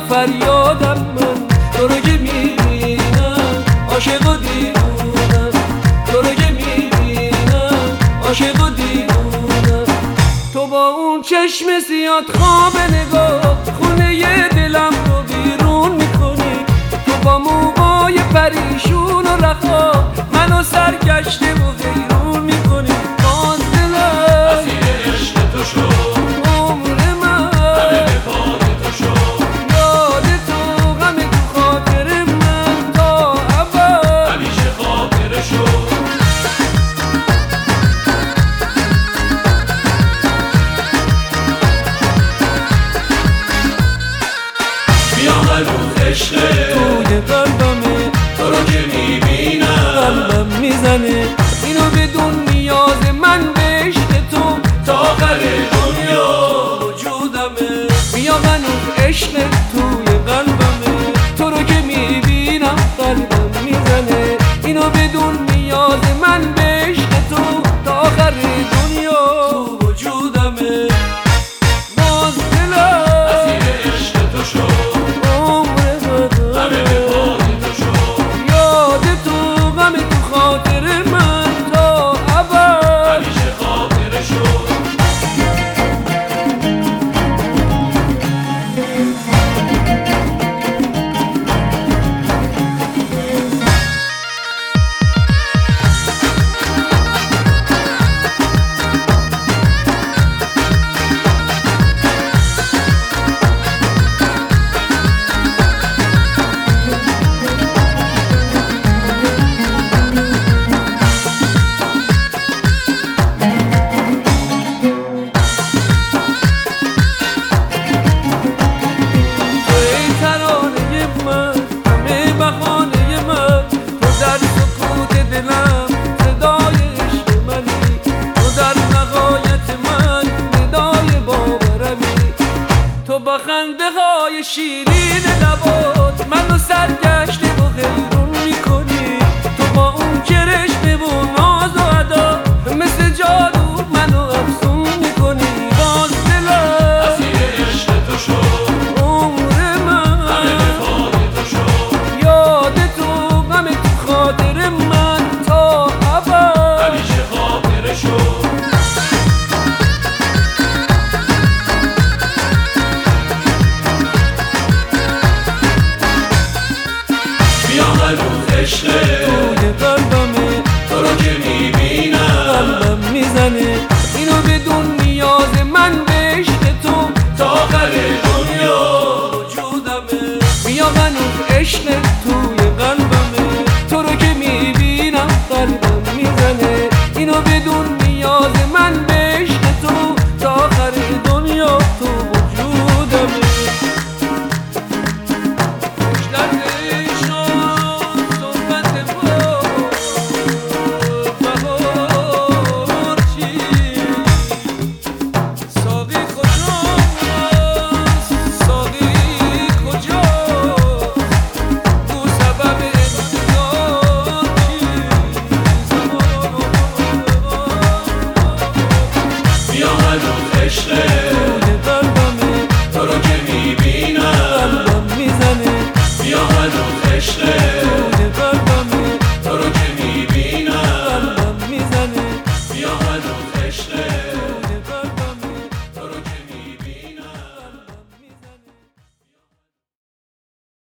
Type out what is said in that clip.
فریادم من تو رو که میبینم عاشق و دیوونم تو رو که میبینم عاشق و دیوونم تو با اون چشم سیاد خواب نگاه خونه ی دلم رو بیرون میکنی تو با موهای پریشون و رخا منو سرگشته و حیرون میکنی باز دلم اسیر عشق تو شد عمر من همه به پاد تو شد یاد تو غم تو خاطر من تا ابد همیشه خاطره شد بیا هنوز عشقه توی قلبمه تو رو که میبینم قلبم میزنه اینو بدون نیاز من به عشق تو تا آخر دنیا وجودمه بیا هنوز عشق توی قلبمه تو رو که میبینم قلبم میزنه اینو بدون نیاز من به عشق تو تا آخر دنیا تو وجودمه باز دلم اسیر عشق تو شد عمر من همه به پاد تو شد یاد تو غم تو خاطر من تا ابد همیشه خاطره شد ای ترانه من همه بهانه من تو در سکوت دلم صدای عشق منی تو در نهایت من ندای باورمی تو با خنده های شیرین لبات منو سرگشته و حیرون میکنی تو با اون کرشمه و ناز و ادا مثل جادو منو افسون میکنی باز دلم اسیر عشق تو شد عمر من همه به پاد تو شد یاد تو غم تو خاطر من تا ابد همیشه خاطره شد بیا هنوز عشقه توی قلبمه تو رو که میبینم قلبم میزنه اینو بدون نیاز من به عشق تو تا آخر دنیا وجودمه بیا هنوز عشق توی قلبمه تو رو که میبینم قلبم میزنه اینو بدون نیاز من به عشق تو تا آخر دنیا تو وجودمه بیا هنوز عشقه تو رو که میبینم قلبم میزنه بیا هنوز عشقه